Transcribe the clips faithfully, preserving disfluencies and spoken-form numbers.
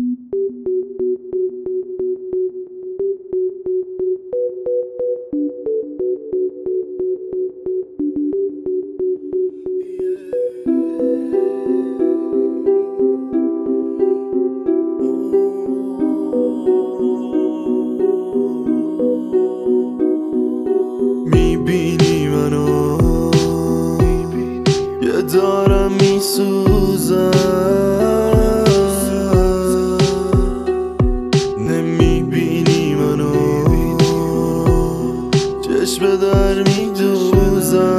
میبینی منو یه دارم میسوزم، نمیبینی منو چشم در میدوزم.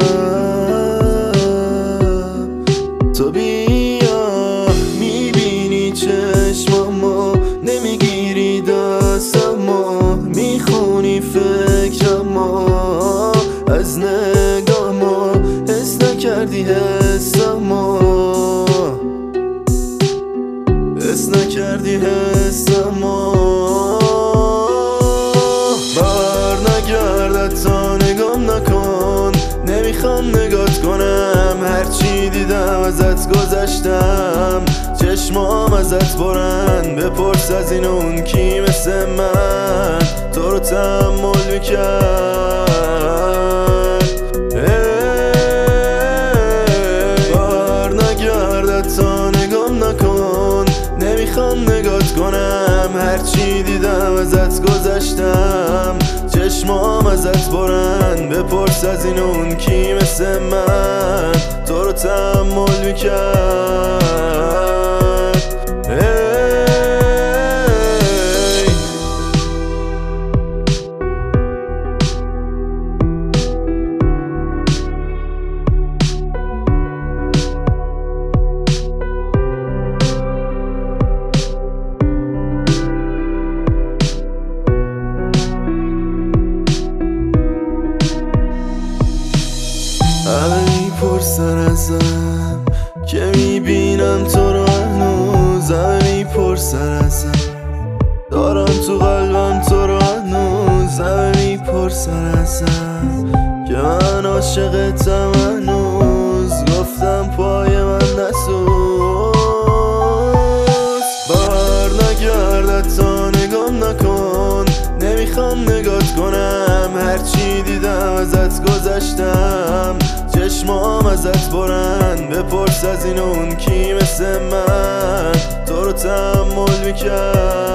تو بیا میبینی چشمامو، نمیگیری دستمو، میخونی فکرمو از نگاهمو، حس نکردی حسمو، حس نکردی حسمو. بر نگرد تا نگام نکن، نمیخوام نگات کنم، هرچی دیدم ازت گذشتم، چشمام ازت برن. بپرس از این اون کی مثل من تو رو تحمل میکرد. بر نگرد تا نگام نکن، نمیخوام نگات کنم، هرچی دیدم ازت گذشتم، چشمام ازت برن. بپرس از این اون کی مثل من تو رو تحمل میکرد. همه میپرسن ازم که میبینم تو رو هنوز، همه میپرسن ازم دارم تو قلبم تو رو هنوز، همه میپرسن ازم که من عاشقتم هنوز، گفتم پای من نسوز. بر نگردد تا نگام نکن، نمیخوام نگات کنم، هرچی دیدم ازت گذشتم، چشمام ازت برن. بپرس از این اون کی مثل من تو رو تحمل میکرد.